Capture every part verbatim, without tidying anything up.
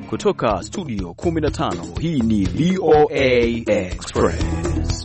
Kutoka studio kumi na tano, hii ni V O A Express.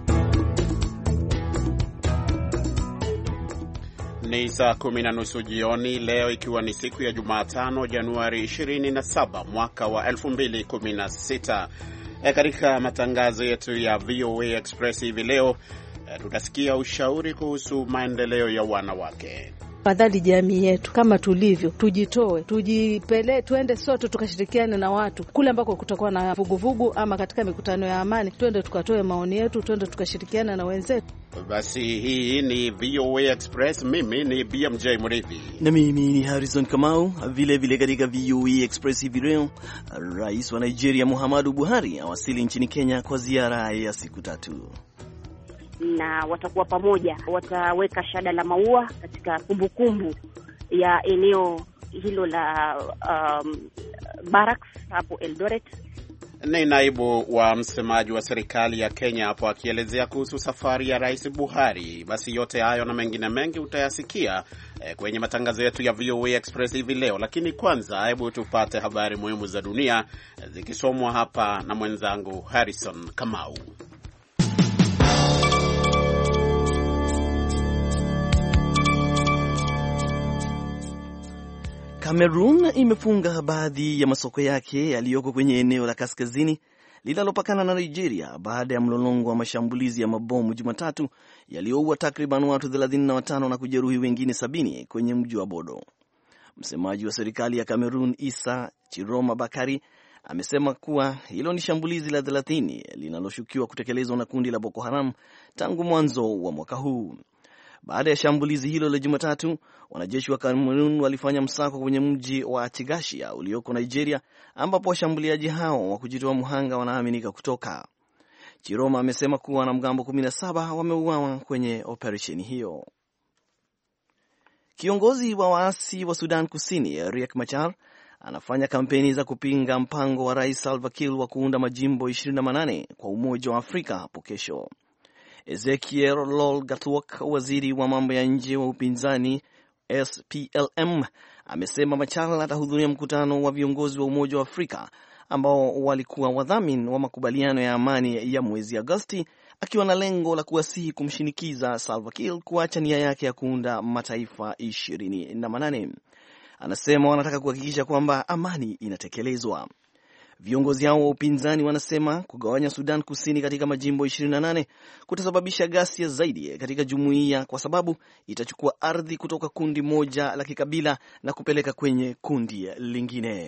Ni saa kumi na nusu jioni leo, ikiwa ni siku ya Jumatano Januari ishirini na saba mwaka wa elfu mbili kumi na sita. E, katika matangazo yetu ya V O A Express hivi leo e, tutasikia ushauri kuhusu maendeleo ya wanawake. Fadhali jamii yetu kama tulivyo, tujitoe, tujipele, tuende sote tukashirikiane na watu kule ambako kutakuwa na vuguvugu ama katika mikutano ya amani, tuende tukatoe maoni yetu, tuende tukashirikiana na wenzetu. Basi hii ni V O A Express, mimi ni B M J Murithi na mimi ni Harrison Kamau. Vile vile katika V O A Express hivi leo, Rais wa Nigeria Muhammadu Buhari awasili nchini Kenya kwa ziara ya siku tatu. Na watakuwa pamoja, wataweka shada la maua katika kumbukumbu ya eneo hilo la um, Barracks hapo Eldoret. Ni naibu wa msemaji wa serikali ya Kenya hapo akielezea kuhusu safari ya Rais Buhari. Basi yote hayo na mengine mengi utayasikia eh, kwenye matangazo yetu ya V O A Express hivi leo. Lakini kwanza hebu tupate habari muhimu za dunia eh, zikisomwa hapa na mwenzangu Harrison Kamau. Cameroon imefunga baadhi ya masoko yake yaliyoko kwenye eneo la kaskazini linalopakana na Nigeria baada ya mlolongo wa mashambulizi ya mabomu Jumatatu yaliyoua takriban watu thelathini na watano na kujeruhi wengine sabini kwenye mji wa Bodo. Msemaji wa serikali ya Cameroon, Issa Chiroma Bakari, amesema kuwa hilo ni shambulizi la thelathini linaloshukiwa kutekelezwa na kundi la Boko Haram tangu mwanzo wa mwaka huu. Baada ya shambulizi hilo la Jumatatu, wanajeshi wa Cameroon walifanya msako kwenye mji wa Chigashia ulioko Nigeria, ambapo washambuliaji hao wa kujitoa mhanga wanaaminika kutoka. Chiroma amesema kuwa wanamgambo kumi na saba wameuawa kwenye operesheni hiyo. Kiongozi wa waasi wa Sudan Kusini, Riek Machar, anafanya kampeni za kupinga mpango wa Rais Salva Kiir wa kuunda majimbo ishirini na manane kwa Umoja wa Afrika hapo kesho. Ezekiel Lol Gatwok, waziri wa mambo ya nje wa upinzani S P L M, amesema Machar atahudhuria mkutano wa viongozi wa Umoja wa Afrika ambao walikuwa wadhamini wa makubaliano ya amani ya mwezi Agosti, akiwa na lengo la kuwasihi kumshinikiza Salva Kiir kuacha nia yake ya kuunda mataifa ishirini na manane. Anasema wanataka kuhakikisha kwamba amani inatekelezwa. Viongozi hao wa upinzani wanasema kugawanya Sudan Kusini katika majimbo ishirini na nane kutasababisha ghasia zaidi katika jumuiya, kwa sababu itachukua ardhi kutoka kundi moja la kikabila na kupeleka kwenye kundi lingine.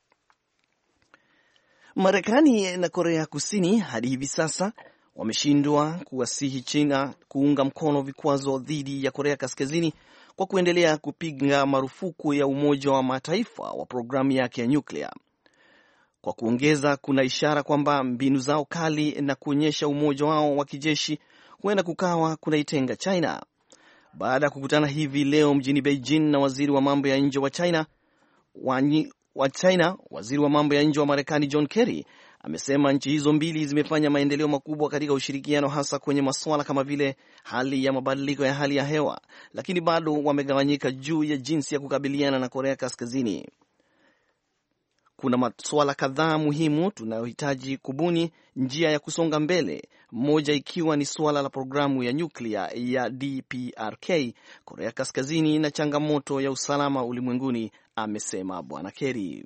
Marekani na Korea Kusini hadi hivi sasa wameshindwa kuwasihi China kuunga mkono vikwazo dhidi ya Korea Kaskazini kwa kuendelea kupiga marufuku ya Umoja wa Mataifa wa programu yake ya nyuklia. Kwa kuongeza, kuna ishara kwamba mbinu zao kali na kuonyesha umoja wao wa kijeshi huenda kukawa kunaitenga China. Baada ya kukutana hivi leo mjini Beijing na waziri wa mambo ya nje wa China, wa, wa China, waziri wa mambo ya nje wa Marekani John Kerry amesema nchi hizo mbili zimefanya maendeleo makubwa katika ushirikiano, hasa kwenye masuala kama vile hali ya mabadiliko ya hali ya hewa, lakini bado wamegawanyika juu ya jinsi ya kukabiliana na Korea Kaskazini. Kuna masuala kadhaa muhimu tunayohitaji kubuni njia ya kusonga mbele, moja ikiwa ni suala la programu ya nyuklia ya D P R K Korea Kaskazini na changamoto ya usalama ulimwenguni, amesema Bwana Kerry.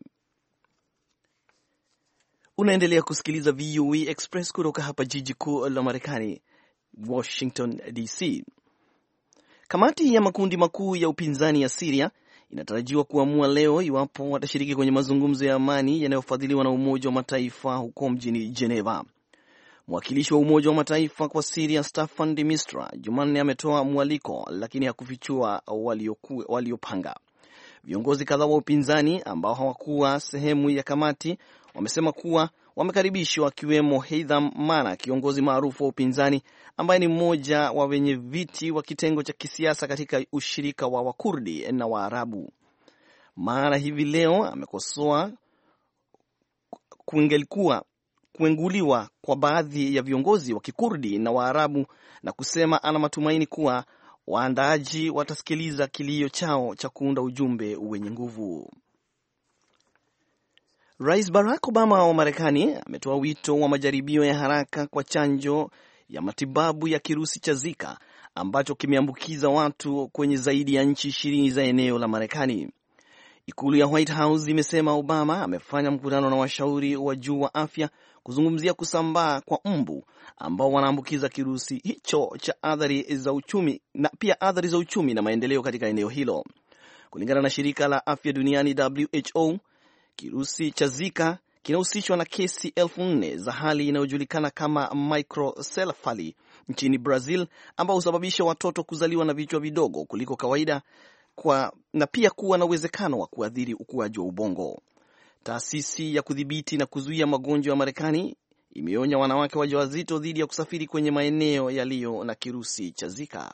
Unaendelea kusikiliza V O A Express kutoka hapa jiji kuu la Marekani, Washington D C. Kamati ya makundi makuu ya upinzani ya Syria inatarajiwa kuamua leo iwapo watashiriki kwenye mazungumzo ya amani yanayofadhiliwa na Umoja wa Mataifa huko mjini Geneva. Mwakilishi wa Umoja wa Mataifa kwa Syria, Staffan de Mistura, Jumanne ametoa mwaliko, lakini hakufichua waliopanga. Viongozi kadhaa wa upinzani ambao hawakuwa sehemu ya kamati wamesema kuwa wamekaribishwa, akiwemo Heitham Mana, kiongozi maarufu wa upinzani ambaye ni mmoja wa wenye viti wa kitengo cha kisiasa katika ushirika wa Wakurdi na Waarabu. Mana hivi leo amekosoa kuengelikuwa kuenguliwa kwa baadhi ya viongozi wa Kikurdi na Waarabu na kusema ana matumaini kuwa waandaaji watasikiliza kilio chao cha kuunda ujumbe wenye nguvu. Rais Barack Obama wa Marekani ametoa wito wa majaribio ya haraka kwa chanjo ya matibabu ya kirusi cha Zika ambacho kimeambukiza watu kwenye zaidi ya nchi ishirini za eneo la Marekani. Ikulu ya White House imesema Obama amefanya mkutano na washauri wa juu wa afya kuzungumzia kusambaa kwa mbu ambao wanaambukiza kirusi hicho cha athari za uchumi na pia athari za uchumi na maendeleo katika eneo hilo. Kulingana na shirika la afya duniani W H O, kirusi cha Zika kinahusishwa na kesi elfu nne za hali inayojulikana kama microcephaly nchini Brazil, ambao husababisha watoto kuzaliwa na vichwa vidogo kuliko kawaida kwa, na pia kuwa na uwezekano wa kuathiri ukuaji wa ubongo. Taasisi ya kudhibiti na kuzuia magonjwa ya Marekani imeonya wanawake wajawazito dhidi ya kusafiri kwenye maeneo yaliyo na kirusi cha Zika.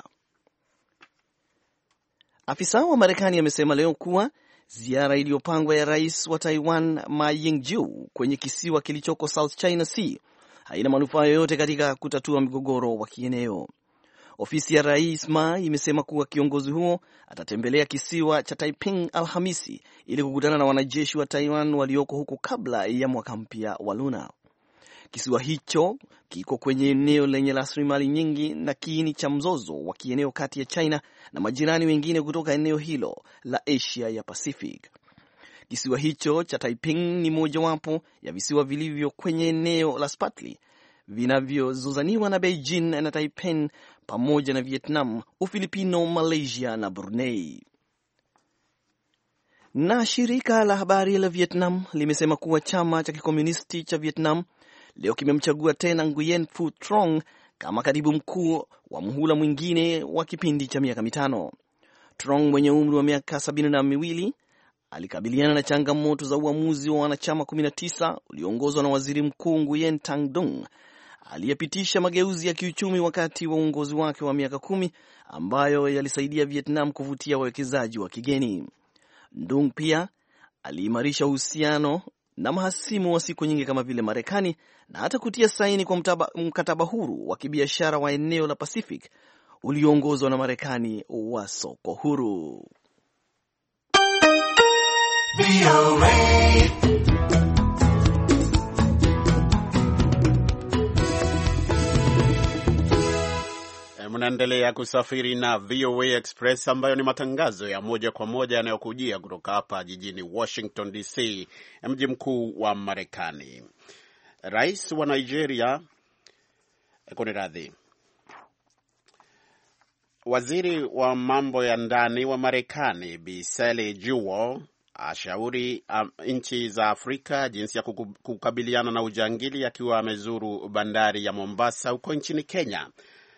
Afisa wa Marekani amesema leo kuwa ziara iliyopangwa ya rais wa Taiwan Ma Ying-jeou kwenye kisiwa kilichoko South China Sea haina manufaa yoyote katika kutatua mgogoro wa kieneo. Ofisi ya rais Ma imesema kuwa kiongozi huo atatembelea kisiwa cha Taiping Alhamisi ili kukutana na wanajeshi wa Taiwan walioko huko kabla ya mwaka mpya wa Luna. Kisiwa hicho kiko kwenye eneo lenye rasilimali nyingi na kiini cha mzozo wa kieneo kati ya China na majirani wengine kutoka eneo hilo la Asia ya Pacific. Kisiwa hicho cha Taiping ni mojawapo ya visiwa vilivyo kwenye eneo la Spratly vinavyozozaniwa na Beijing na Taipei pamoja na Vietnam, Ufilipino, Malaysia na Brunei. Na shirika la habari la Vietnam limesema kuwa chama cha kikomunisti cha Vietnam leo kimemchagua tena Nguyen Phu Trong kama katibu mkuu wa muhula mwingine wa kipindi cha miaka mitano. Trong mwenye umri wa miaka sabini na miwili alikabiliana na changamoto za uamuzi wa wanachama kumi na tisa ulioongozwa na waziri mkuu Nguyen Thanh Dung aliyepitisha mageuzi ya kiuchumi wakati wa uongozi wake wa miaka kumi ambayo yalisaidia Vietnam kuvutia wawekezaji wa kigeni. Dung pia aliimarisha uhusiano na mahasimu wa siku nyingi kama vile Marekani na hata kutia saini kwa mtaba, mkataba huru wa kibiashara wa eneo la Pacific ulioongozwa na Marekani wa soko huru. Mnaendelea kusafiri na V O A Express ambayo ni matangazo ya moja kwa moja yanayokujia kutoka hapa jijini Washington D C, mji mkuu wa Marekani. Rais wa Nigeria, kuniradhi, waziri wa mambo ya ndani wa Marekani Bi Sally Jewell ashauri um, nchi za Afrika jinsi ya kukabiliana na ujangili akiwa amezuru bandari ya Mombasa huko nchini Kenya,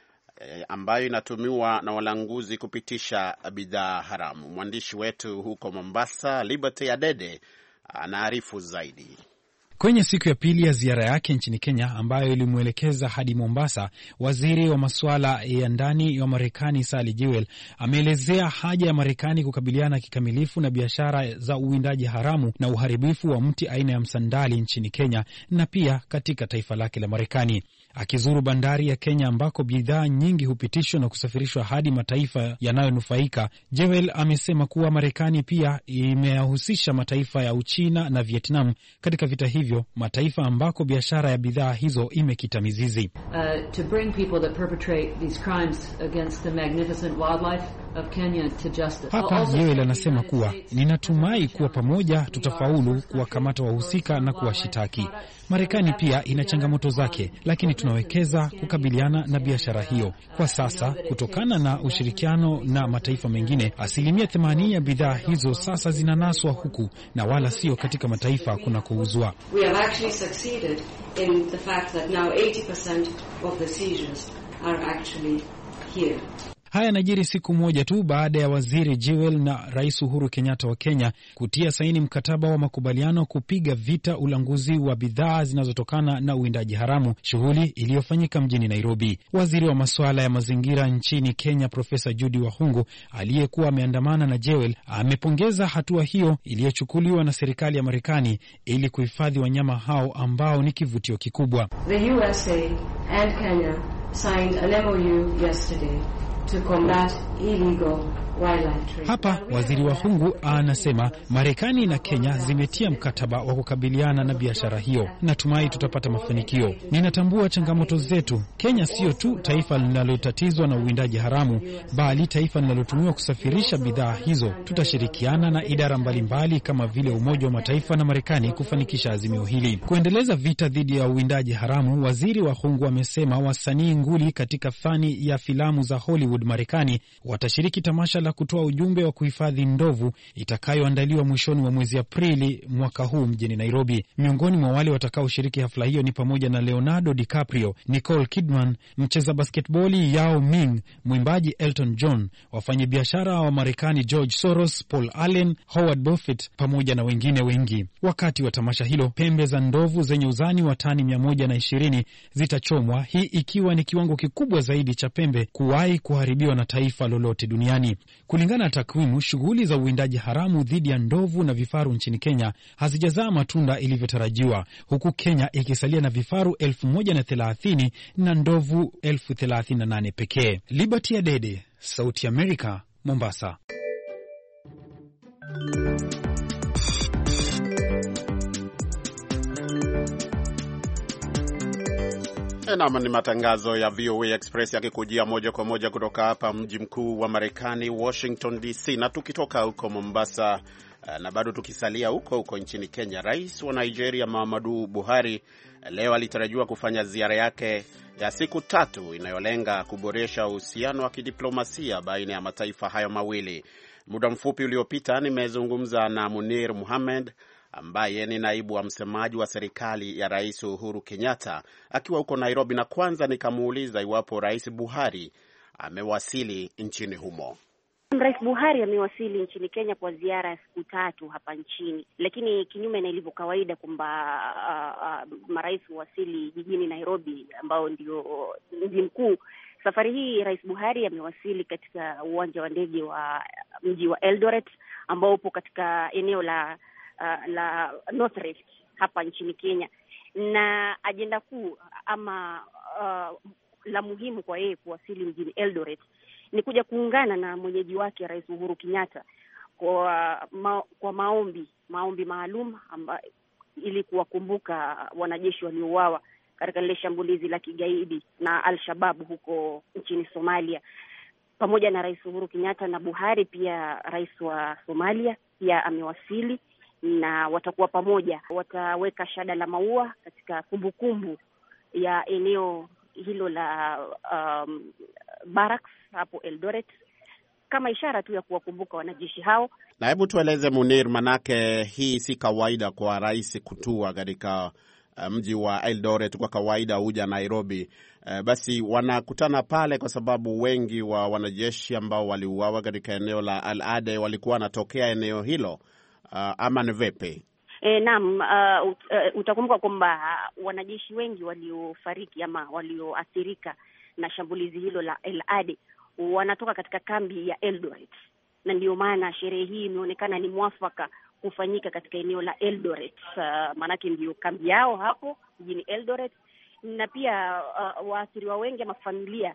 ambayo inatumiwa na walanguzi kupitisha bidhaa haramu. Mwandishi wetu huko Mombasa, Liberty Adede, anaarifu zaidi. Kwenye siku ya pili ya ziara yake nchini Kenya ambayo ilimwelekeza hadi Mombasa, waziri wa masuala ya ndani wa Marekani Sally Jewell ameelezea haja ya Marekani kukabiliana kikamilifu na biashara za uwindaji haramu na uharibifu wa mti aina ya msandali nchini Kenya na pia katika taifa lake la Marekani. Akizuru bandari ya Kenya ambako bidhaa nyingi hupitishwa na kusafirishwa hadi mataifa yanayonufaika, Jewell amesema kuwa Marekani pia imeyahusisha mataifa ya Uchina na Vietnam katika vita hivyo, mataifa ambako biashara ya bidhaa hizo imekita mizizi. Uh, to bring people that perpetrate these crimes against the magnificent wildlife of Kenya to justice. Hapa Jewell anasema kuwa ninatumai kuwa pamoja tutafaulu kuwakamata wahusika na kuwashitaki. Marekani pia ina changamoto zake, lakini tunawekeza kukabiliana na biashara hiyo. Kwa sasa, kutokana na ushirikiano na mataifa mengine, asilimia themanini ya bidhaa hizo sasa zinanaswa huku na wala sio katika mataifa kuna kuuzwa. We have actually succeeded in the fact that now eighty percent of the seizures are actually here. Haya yanajiri siku moja tu baada ya waziri Jewell na Rais Uhuru Kenyatta wa Kenya kutia saini mkataba wa makubaliano kupiga vita ulanguzi wa bidhaa zinazotokana na uwindaji haramu, shughuli iliyofanyika mjini Nairobi. Waziri wa masuala ya mazingira nchini Kenya Profesa Judy Wahungu, aliyekuwa ameandamana na Jewell, amepongeza hatua hiyo iliyochukuliwa na serikali ya Marekani ili kuhifadhi wanyama hao ambao ni kivutio kikubwa. The U S A and Kenya signed an M O U yesterday to combat illegal wildlife trade. Hapa Waziri Wahungu anasema Marekani na Kenya zimetia mkataba wa kukabiliana na biashara hiyo. Natumai tutapata mafanikio. Ninatambua changamoto zetu. Kenya sio tu taifa linalotatizwa na uwindaji haramu, bali taifa linalotumiwa kusafirisha bidhaa hizo. Tutashirikiana na idara mbalimbali kama vile Umoja wa Mataifa na Marekani kufanikisha azimio hili. Kuendeleza vita dhidi ya uwindaji haramu, Waziri Wahungu amesema wasanii nguli katika fani ya filamu za Hollywood Marekani watashiriki tamasha la kutoa ujumbe wa kuhifadhi ndovu itakayoandaliwa mwishoni mwa mwezi Aprili mwaka huu mjini Nairobi. Miongoni mwa wale watakaoshiriki hafla hiyo ni pamoja na Leonardo DiCaprio, Nicole Kidman, mcheza basketboli Yao Ming, mwimbaji Elton John, wafanyabiashara wa Marekani George Soros, Paul Allen, Howard Buffett pamoja na wengine wengi. Wakati wa tamasha hilo, pembe za ndovu zenye uzani wa tani mia moja na ishirini zitachomwa, hii ikiwa ni kiwango kikubwa zaidi cha pembe kuwahi kuharibiwa na taifa lolote duniani. Kulingana na takwimu, shughuli za uwindaji haramu dhidi ya ndovu na vifaru nchini Kenya hazijazaa matunda ilivyotarajiwa, huku Kenya ikisalia na vifaru elfu moja na thelathini na ndovu elfu thelathini na nane pekee. Liberty Adede, Sauti ya Amerika, Mombasa. Naam, ni matangazo ya V O A Express yakikujia moja kwa moja kutoka hapa mji mkuu wa Marekani, Washington D C. Na tukitoka huko Mombasa na bado tukisalia huko huko nchini Kenya, Rais wa Nigeria Muhammadu Buhari leo alitarajiwa kufanya ziara yake ya siku tatu inayolenga kuboresha uhusiano wa kidiplomasia baina ya mataifa hayo mawili. Muda mfupi uliopita nimezungumza na Munir Mohamed ambaye ni naibu wa msemaji wa serikali ya Rais Uhuru Kenyatta akiwa huko Nairobi, na kwanza nikamuuliza iwapo Rais Buhari amewasili nchini humo. Rais Buhari amewasili nchini Kenya kwa ziara ya siku tatu hapa nchini, lakini kinyume na ilivyo kawaida kwamba uh, uh, marais huwasili jijini Nairobi ambao ndio mji mkuu, safari hii Rais Buhari amewasili katika uwanja wa ndege wa mji wa Eldoret ambao upo katika eneo la Uh, la North Rift hapa nchini Kenya, na ajenda kuu ama uh, la muhimu kwa yeye kuwasili mjini Eldoret ni kuja kuungana na mwenyeji wake Rais Uhuru Kenyatta kwa ma, kwa maombi maombi maalum amba, ili kuwakumbuka wanajeshi waliouawa katika lile shambulizi la kigaidi na Al-Shabaab huko nchini Somalia. Pamoja na Rais Uhuru Kenyatta na Buhari, pia rais wa Somalia pia amewasili na watakuwa pamoja, wataweka shada la maua katika kumbukumbu ya eneo hilo la um, Barracks hapo Eldoret kama ishara tu ya kuwakumbuka wanajeshi hao. Na hebu tueleze Munir, manake hii si kawaida kwa rais kutua katika mji wa Eldoret. Kwa kawaida huja Nairobi. Uh, basi wanakutana pale kwa sababu wengi wa wanajeshi ambao waliuawa katika eneo la Al-Ade walikuwa wanatokea eneo hilo. Uh, ama ni vipi? E, naam, uh, ut, uh, utakumbuka kwamba wanajeshi wengi waliofariki ama walioathirika na shambulizi hilo la Al-Ade wanatoka katika kambi ya Eldoret, na ndio maana sherehe hii imeonekana ni mwafaka kufanyika katika eneo la Eldoret. Uh, maanake ndio kambi yao hapo mjini Eldoret, na pia uh, waathiriwa wengi ama familia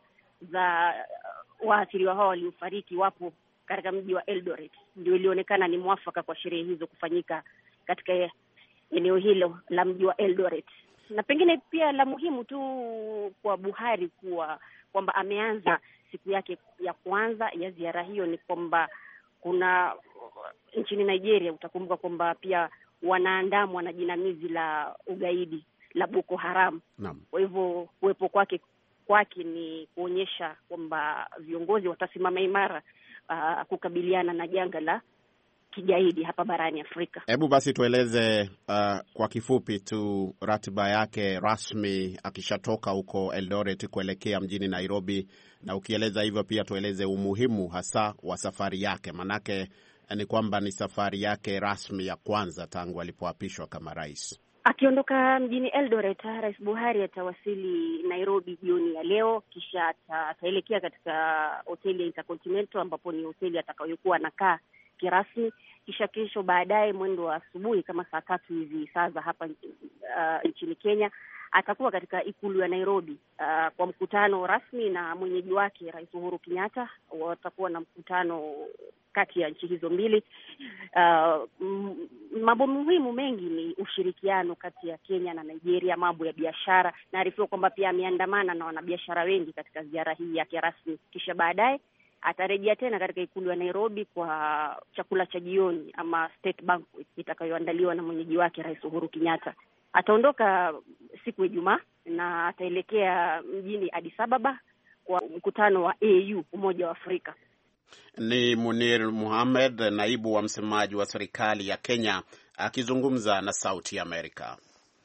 za uh, waathiriwa hao waliofariki wapo katika mji wa Eldoret. Ndio ilionekana ni mwafaka kwa sherehe hizo kufanyika katika eneo hilo la mji wa Eldoret. Na pengine pia la muhimu tu kwa Buhari kuwa kwamba ameanza siku yake ya kwanza ya ziara hiyo ni kwamba kuna nchini Nigeria, utakumbuka kwamba pia wanaandamwa na jinamizi la ugaidi la Boko Haram. Naam. Kwa hivyo kuwepo kwake kwake ni kuonyesha kwamba viongozi watasimama imara Uh, kukabiliana na janga la kigaidi hapa barani Afrika. Hebu basi tueleze uh, kwa kifupi tu ratiba yake rasmi akishatoka huko Eldoret kuelekea mjini Nairobi, na ukieleza hivyo pia tueleze umuhimu hasa wa safari yake, manake ni kwamba ni safari yake rasmi ya kwanza tangu alipoapishwa kama rais. Akiondoka mjini Eldoret, Rais Buhari atawasili Nairobi jioni ya leo, kisha ataelekea katika hoteli ya Intercontinental ambapo ni hoteli atakayokuwa anakaa kirasmi, kisha kesho baadaye mwendo wa asubuhi kama saa tatu hivi saa za hapa uh, nchini Kenya atakuwa katika ikulu ya Nairobi uh, kwa mkutano rasmi na mwenyeji wake Rais Uhuru Kenyatta. Watakuwa na mkutano kati ya nchi hizo mbili. Uh, mambo muhimu mengi ni ushirikiano kati ya Kenya na Nigeria, mambo ya biashara. Naarifiwa kwamba pia ameandamana na wanabiashara wengi katika ziara hii yake rasmi, kisha baadaye atarejea tena katika ikulu ya Nairobi kwa chakula cha jioni ama state banquet itakayoandaliwa na mwenyeji wake Rais Uhuru Kenyatta. Ataondoka siku ya Ijumaa na ataelekea mjini Addis Ababa kwa mkutano wa A U, Umoja wa Afrika. Ni Munir Mohamed, naibu wa msemaji wa serikali ya Kenya, akizungumza na Sauti ya Amerika.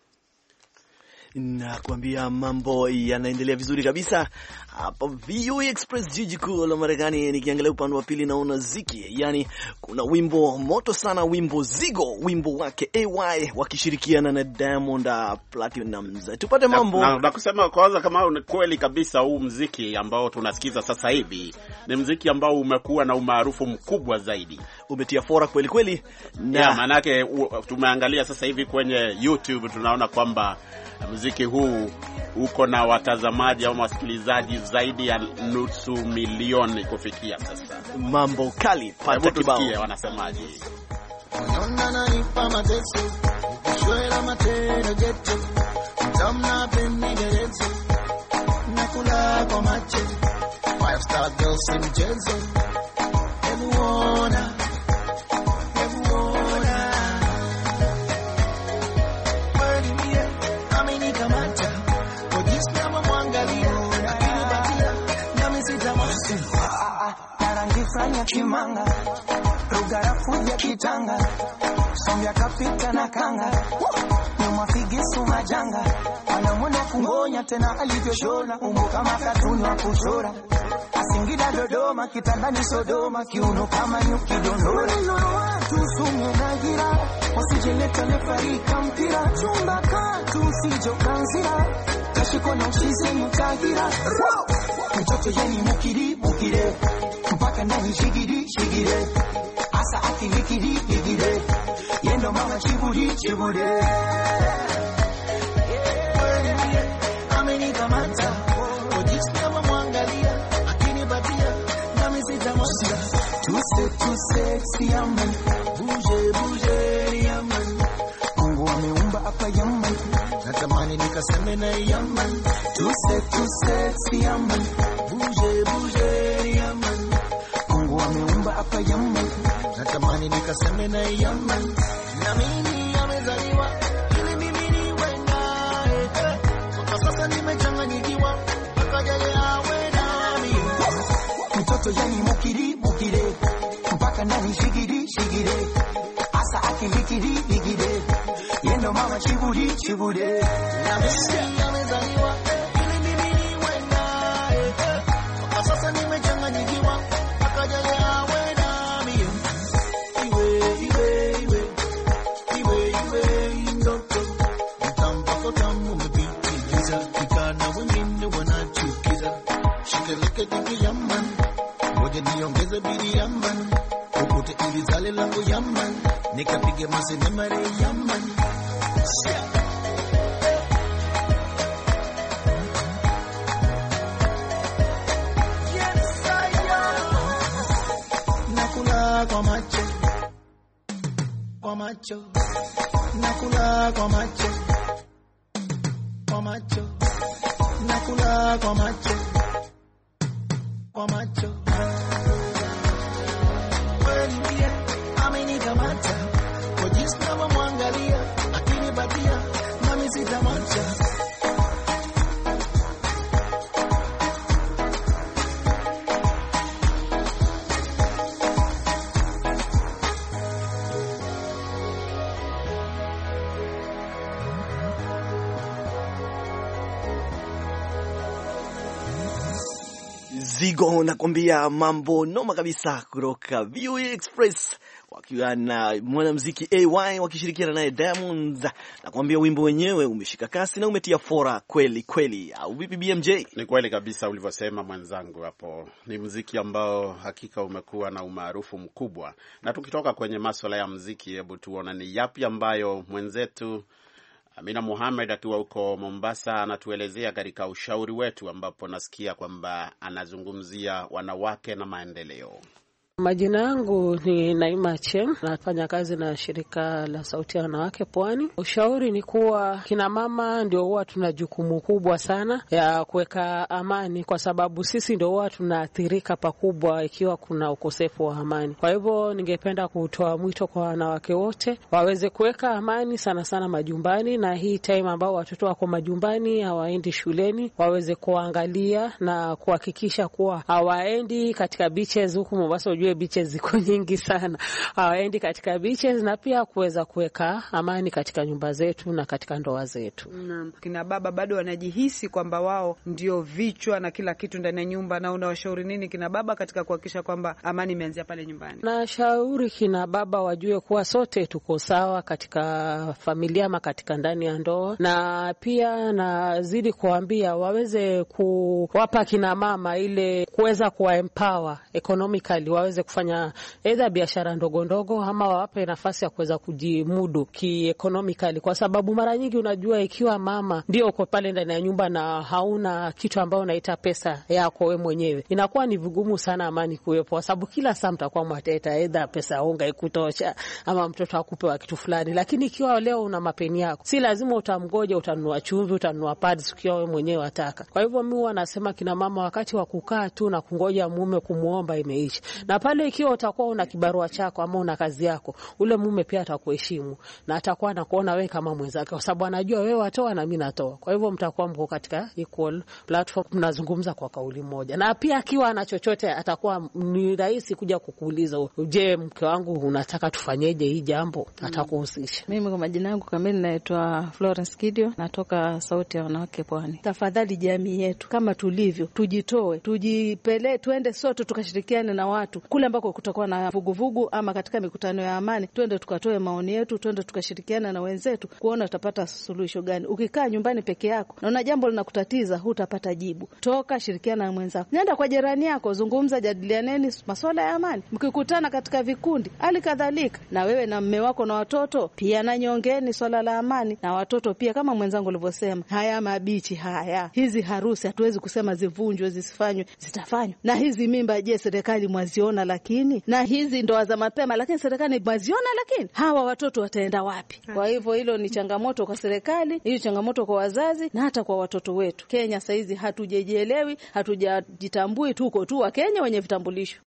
Na kuambia mambo yanaendelea vizuri kabisa hapa V O A Express, jiji kuu la Marekani. Nikiangalia upande wa pili naona ziki, yani kuna wimbo moto sana, wimbo Zigo, wimbo wake A Y wakishirikiana na Diamond Platnumz. Tupate mambo na, na, na kusema kwanza kama ni kweli kabisa, huu muziki ambao tunasikiza sasa hivi ni muziki ambao umekuwa na umaarufu mkubwa zaidi, umetia fora kweli kweli, na yeah, manake tumeangalia sasa hivi kwenye YouTube tunaona kwamba muziki huu uko na watazamaji au wasikilizaji zaidi ya nusu milioni kufikia sasa. Mambo kali, pata kibao wanasemaje. Franya chimanga rugara fuja kitanga sombya kapita na kanga nyuma figisu majanga anamwona kungonya tena alivyoshona umbo kama katuni wa kuchora Asingida Dodoma kitandani Sodoma kiuno kama nyuki dondora watu sumu na gira wasijeleta lefarika mpira chumba katu usijokanzira kashiko na uchizi mutagira mtoto yeni mukiri mukire mpaka ndani shigiri shigire asa akilikiri ligire yendo mama chiburi chibure amenikamata ojisikia mwangalia akinipatia nami sitamwacha tuse tuse siaman buje buje yaman Mungu ameumba hapa yaman natamani nikaseme na yaman tuse tuse siaman buje buje yaman ameumba hapa yaman natamani nikaseme na yaman na mimi amezaliwa ili mimi niwe naye kwa sasa nimechanganyikiwa akajaye awe nami mtoto yani mukiri mukire mpaka ndani shigiri shigire asa akilikiri ligire yendo mama chiburi chibure na mimi amezaliwa ili mimi niwe naye kwa sasa nimechanganyikiwa niongeze bidi yaman ukute ili zale langu yaman nikapige masenemare yaman nakula kwa macho kwa macho nakula kwa macho kwa macho nakula kwa macho kwa macho amenikamata ojisikia mwangalia akinipatia nami sitamwacha Zigo nakwambia mambo noma kabisa kutoka V O A Express wakiwa na mwanamuziki A Y wakishirikiana naye Diamonds. Nakwambia wimbo wenyewe umeshika kasi na umetia fora kweli kweli. Au vipi B M J? Ni kweli kabisa ulivyosema mwenzangu hapo. Ni muziki ambao hakika umekuwa na umaarufu mkubwa. Na tukitoka kwenye masuala ya muziki, hebu tuone ni yapi ambayo mwenzetu Amina Mohamed akiwa huko Mombasa anatuelezea katika ushauri wetu, ambapo nasikia kwamba anazungumzia wanawake na maendeleo. Majina yangu ni Naima Chem, nafanya kazi na shirika la Sauti ya Wanawake Pwani. Ushauri ni kuwa kina mama ndio huwa tuna jukumu kubwa sana ya kuweka amani, kwa sababu sisi ndio huwa tunaathirika pakubwa ikiwa kuna ukosefu wa amani. Kwa hivyo ningependa kutoa mwito kwa wanawake wote waweze kuweka amani sana sana majumbani, na hii time ambao watoto wako majumbani hawaendi shuleni waweze kuangalia na kuhakikisha kuwa hawaendi katika beaches huku Mombasa. Ujue beaches ziko nyingi sana, hawaendi katika beaches, na pia kuweza kuweka amani katika nyumba zetu na katika ndoa zetu. Naam, kina baba bado wanajihisi kwamba wao ndio vichwa na kila kitu ndani ya nyumba, na unawashauri nini kina baba katika kuhakikisha kwamba amani imeanzia pale nyumbani? Na shauri kina baba wajue kuwa sote tuko sawa katika familia ama katika ndani ya ndoa, na pia nazidi kuambia waweze kuwapa kina mama ile kuweza kuwa empower economically, waweze kufanya either biashara ndogo ndogo ama wawape nafasi ya kuweza kujimudu ki-economically, kwa sababu mara nyingi unajua ikiwa mama ndio uko pale ndani ya nyumba na hauna kitu ambao unaita pesa yako wewe mwenyewe, inakuwa ni vigumu sana amani kuwepo, kwa sababu kila saa mtakuwa mteta either pesa unga ikutosha ama mtoto akupe wa kitu fulani. Lakini ikiwa leo una mapeni yako, si lazima utamgoja utanunua chumvi, utanunua pads ukiwa wewe mwenyewe wataka. Kwa hivyo mimi huwa nasema kina mama wakati wa kukaa tu na kungoja mume kumuomba imeisha. Na pale ikiwa utakuwa una kibarua chako ama una kazi yako, ule mume pia atakuheshimu na atakuwa anakuona wewe kama mwenzake, kwa sababu anajua wewe watoa na mimi natoa. Kwa hivyo mtakuwa mko katika equal platform, mnazungumza kwa kauli moja. Na pia akiwa ana chochote atakuwa ni rahisi kuja kukuuliza, je, mke wangu unataka tufanyeje hii jambo? Atakuhusisha. Mimi kwa majina yangu kamili naitwa Florence Kidio, natoka Sauti ya Wanawake Pwani. Tafadhali jamii yetu kama tulivyo, tujitoe, tujipele, tuende sote tukashirikiane na watu kule ambako kutakuwa na vuguvugu ama katika mikutano ya amani, twende tukatoe maoni yetu, twende tukashirikiana na wenzetu kuona tutapata suluhisho gani. Ukikaa nyumbani peke yako na una jambo linakutatiza, hutapata jibu. Toka, shirikiana na mwenzako. Nenda kwa jirani yako, zungumza, jadilianeni masuala ya amani. Mkikutana katika vikundi, hali kadhalika na wewe na mume wako na watoto pia na nyongeni swala la amani na watoto pia, kama mwenzangu alivyosema. Haya mabichi haya, hizi harusi hatuwezi kusema zivunjwe, zisifanywe, zitafanywa. Na hizi mimba, je, serikali mwaziona? Lakini na hizi ndoa za mapema, lakini serikali mwaziona, lakini hawa watoto wataenda wapi? Kwa hivyo hilo ni changamoto kwa serikali, hiyo changamoto kwa wazazi na hata kwa watoto wetu. Kenya saizi hatujejielewi, hatujajitambui, tuko tu wa Kenya wenye vitambulisho.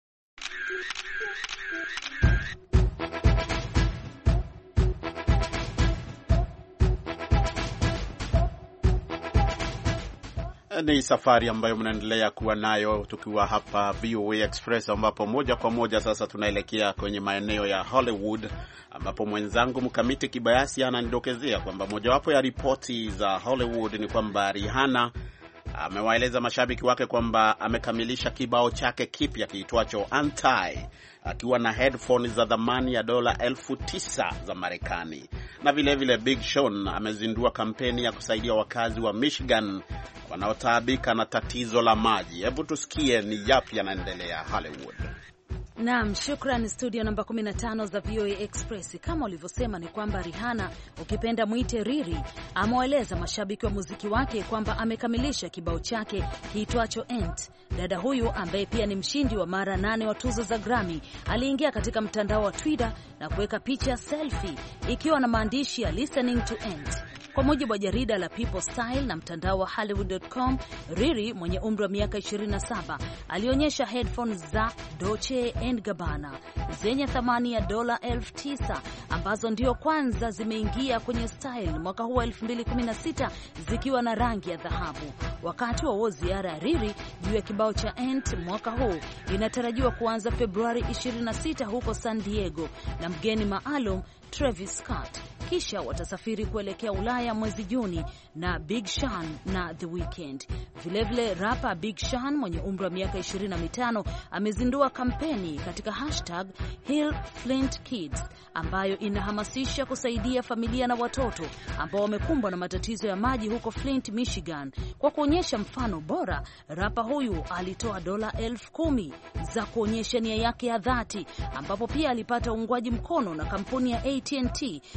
Ni safari ambayo mnaendelea kuwa nayo tukiwa hapa V O A Express, ambapo moja kwa moja sasa tunaelekea kwenye maeneo ya Hollywood, ambapo mwenzangu Mkamiti Kibayasi ananidokezea kwamba mojawapo ya ripoti za Hollywood ni kwamba Rihanna amewaeleza mashabiki wake kwamba amekamilisha kibao chake kipya kiitwacho Anti akiwa na headphones za thamani ya dola elfu tisa za Marekani. Na vile vile Big Sean amezindua kampeni ya kusaidia wakazi wa Michigan wanaotaabika na tatizo la maji. Hebu tusikie ni yapi yanaendelea Hollywood. Naam, shukrani studio namba kumi na tano za V O A Express. Kama ulivyosema ni kwamba Rihanna, ukipenda muite Riri, amewaeleza mashabiki wa muziki wake kwamba amekamilisha kibao chake kiitwacho Ant. Dada huyu ambaye pia ni mshindi wa mara nane wa tuzo za Grammy aliingia katika mtandao wa Twitter na kuweka picha selfie ikiwa na maandishi ya listening to Ant. Kwa mujibu wa jarida la People Style na mtandao wa Hollywood dot com, Riri mwenye umri wa miaka ishirini na saba alionyesha headphones za Dolce and Gabbana zenye thamani ya dola elfu tisa ambazo ndio kwanza zimeingia kwenye style mwaka huu elfu mbili kumi na sita zikiwa na rangi ya dhahabu. Wakati wa ziara ya Riri juu ya kibao cha Ant mwaka huu inatarajiwa kuanza Februari ishirini na sita huko San Diego na mgeni maalum Travis Scott. Kisha watasafiri kuelekea Ulaya mwezi Juni na Big Sean na The Weeknd. Vilevile rapa Big Sean mwenye umri wa miaka ishirini na mitano amezindua kampeni katika hashtag Heal Flint Kids ambayo inahamasisha kusaidia familia na watoto ambao wamekumbwa na matatizo ya maji huko Flint, Michigan. Kwa kuonyesha mfano bora, rapa huyu alitoa dola elfu kumi za kuonyesha nia yake ya dhati, ambapo pia alipata uungwaji mkono na kampuni ya A T and T ili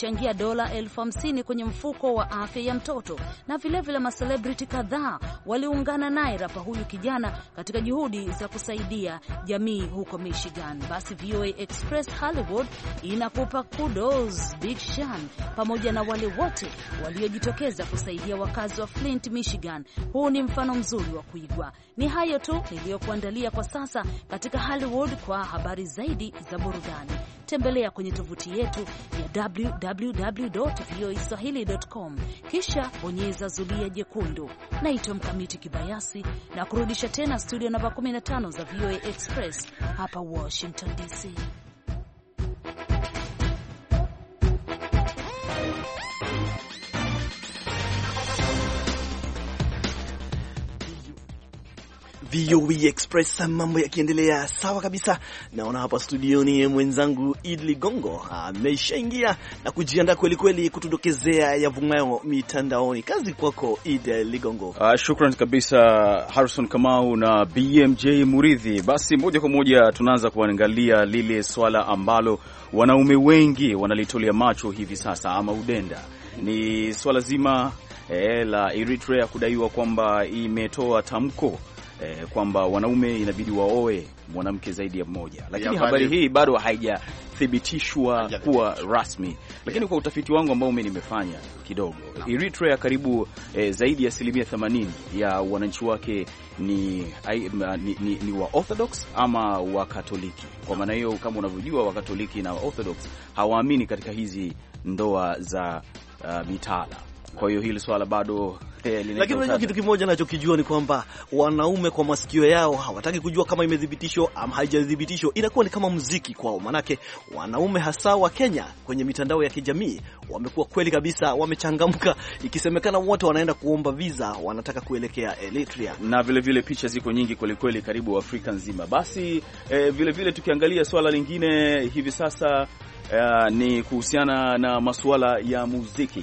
kuchangia dola elfu hamsini kwenye mfuko wa afya ya mtoto, na vilevile macelebrity kadhaa waliungana naye rapa huyu kijana katika juhudi za kusaidia jamii huko Michigan. Basi V O A Express Hollywood inakupa kudos Big Sean pamoja na wale wote waliojitokeza kusaidia wakazi wa Flint, Michigan. Huu ni mfano mzuri wa kuigwa. Ni hayo tu niliyokuandalia kwa sasa katika Hollywood. Kwa habari zaidi za burudani, tembelea kwenye tovuti yetu ya w w w dot voa swahili dot com, kisha bonyeza zulia jekundu. Naitwa Mkamiti Kibayasi na kurudisha tena studio namba kumi na tano za V O A Express hapa Washington D C. V O A Express, mambo yakiendelea sawa kabisa. Naona hapa studioni mwenzangu Idli Gongo ameshaingia na kujiandaa kweli kweli kutudokezea yavumayo mitandaoni. Kazi kwako Idli Gongo. Uh, shukrani kabisa Harrison Kamau na B M J Muridhi. Basi moja kwa moja tunaanza kuangalia lile swala ambalo wanaume wengi wanalitolea macho hivi sasa ama udenda. Ni swala zima eh, la Eritrea kudaiwa kwamba imetoa tamko Eh, kwamba wanaume inabidi waoe mwanamke zaidi ya mmoja, lakini ya habari hii bado haijathibitishwa kuwa rasmi. Lakini kwa utafiti wangu ambao mimi nimefanya kidogo, Eritrea karibu eh, zaidi ya asilimia themanini ya wananchi wake ni, ni, ni, ni wa Orthodox ama wa Katoliki. Kwa maana hiyo, kama unavyojua, wa Katoliki na wa Orthodox hawaamini katika hizi ndoa za uh, mitala. Kwa hiyo hili swala bado eh, lakini unajua kitu kimoja nachokijua ni kwamba wanaume kwa masikio yao hawataki kujua kama imethibitishwa ama haijathibitishwa. Inakuwa ni kama muziki kwao, manake wanaume hasa wa Kenya kwenye mitandao ya kijamii wamekuwa kweli kabisa wamechangamka, ikisemekana wote wanaenda kuomba visa, wanataka kuelekea Eritrea, na vile vile picha ziko nyingi kweli kweli karibu Afrika nzima. Basi eh, vile vile tukiangalia swala lingine hivi sasa eh, ni kuhusiana na masuala ya muziki.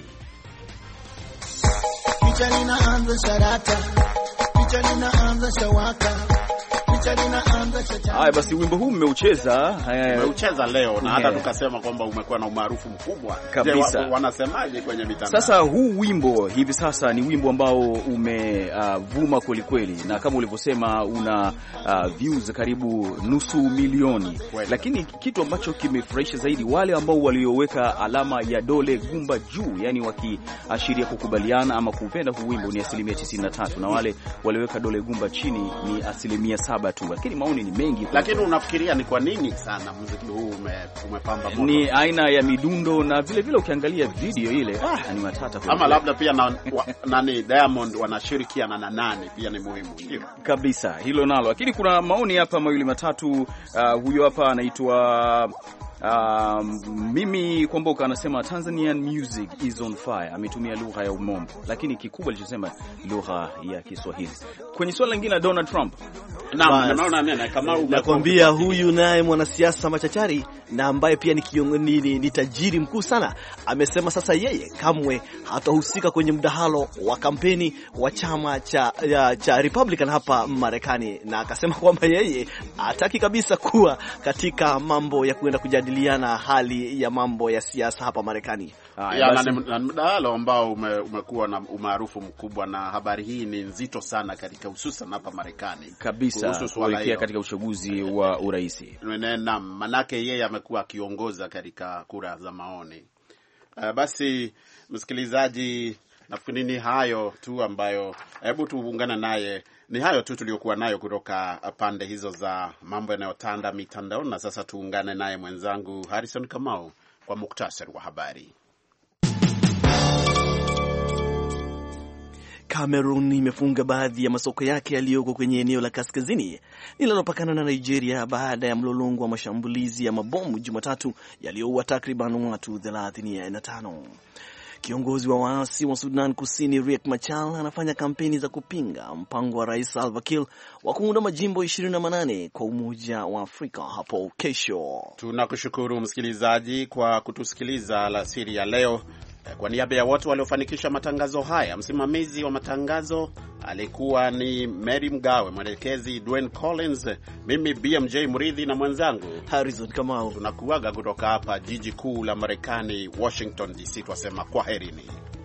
Picha linaanza sharata, picha linaanza shawaka, picha linaanza shachana. Haya basi, wimbo huu mmeucheza, mmeucheza leo na hata tukasema kwamba umekuwa na umaarufu mkubwa kabisa. Je, wanasemaje kwenye mitandao? Sasa huu wimbo hivi sasa ni wimbo ambao umevuma uh, kweli kweli, na kama ulivyosema una uh, views karibu nusu milioni kweli. Lakini kitu ambacho kimefurahisha zaidi, wale ambao walioweka alama ya dole gumba juu, yani wakiashiria kukubaliana ama kupenda huu wimbo, ni asilimia tisini na tatu, na wale walioweka dole gumba chini ni asilimia saba tu. Lakini maoni ni mengi. Lakini unafikiria ni kwa nini sana muziki huu ume, umepamba moto? Ni aina ya midundo, na vile vile ukiangalia video ile ah, ni matata kwa ama labda pia na, wa, nani Diamond wanashirikiana na nani pia ni muhimu, ndio kabisa hilo nalo. Lakini kuna maoni hapa mawili matatu. Uh, huyo hapa anaitwa Uh, mimi Kwamboka anasema Tanzanian music is on fire. Ametumia lugha ya umombo, lakini kikubwa alichosema lugha ya Kiswahili. Kwenye swala lingine Donald Trump, naam, naona nani kama nakwambia, huyu naye mwanasiasa machachari na ambaye pia ni kiongozi, ni, ni tajiri mkuu sana, amesema sasa yeye kamwe hatahusika kwenye mdahalo wa kampeni wa chama cha, ya, cha Republican hapa Marekani, na akasema kwamba yeye hataki kabisa kuwa katika mambo ya kuenda kujadiliana hali ya mambo ya siasa hapa Marekani. Ya, na mdahalo ambao ume, umekuwa na umaarufu mkubwa, na habari hii ni nzito sana katika hususan hapa Marekani kabisa kuelekea katika uchaguzi wa urais. Na manake yeye amekuwa akiongoza katika kura za maoni. Uh, basi msikilizaji, nafikiri ni hayo tu ambayo hebu tuungane naye. Ni hayo tu tuliokuwa nayo kutoka pande hizo za mambo yanayotanda mitandao, na sasa tuungane naye mwenzangu Harrison Kamau kwa muktasari wa habari. Cameroon imefunga baadhi ya masoko yake yaliyoko kwenye eneo la kaskazini linalopakana na Nigeria baada ya mlolongo wa mashambulizi ya mabomu Jumatatu yaliyoua takriban watu thelathini na tano. Kiongozi wa waasi wa Sudan Kusini Riek Machar anafanya kampeni za kupinga mpango wa Rais Salva Kiir wa kuunda majimbo ishirini na manane kwa Umoja wa Afrika hapo kesho. Tunakushukuru msikilizaji kwa kutusikiliza alasiri ya leo. Kwa niaba ya wote waliofanikisha matangazo haya, msimamizi wa matangazo alikuwa ni Mary Mgawe, mwelekezi Dwayne Collins, mimi B M J Mridhi na mwenzangu Harrison Kamau. Tunakuaga kutoka hapa jiji kuu la Marekani, Washington D C. Twasema kwaherini.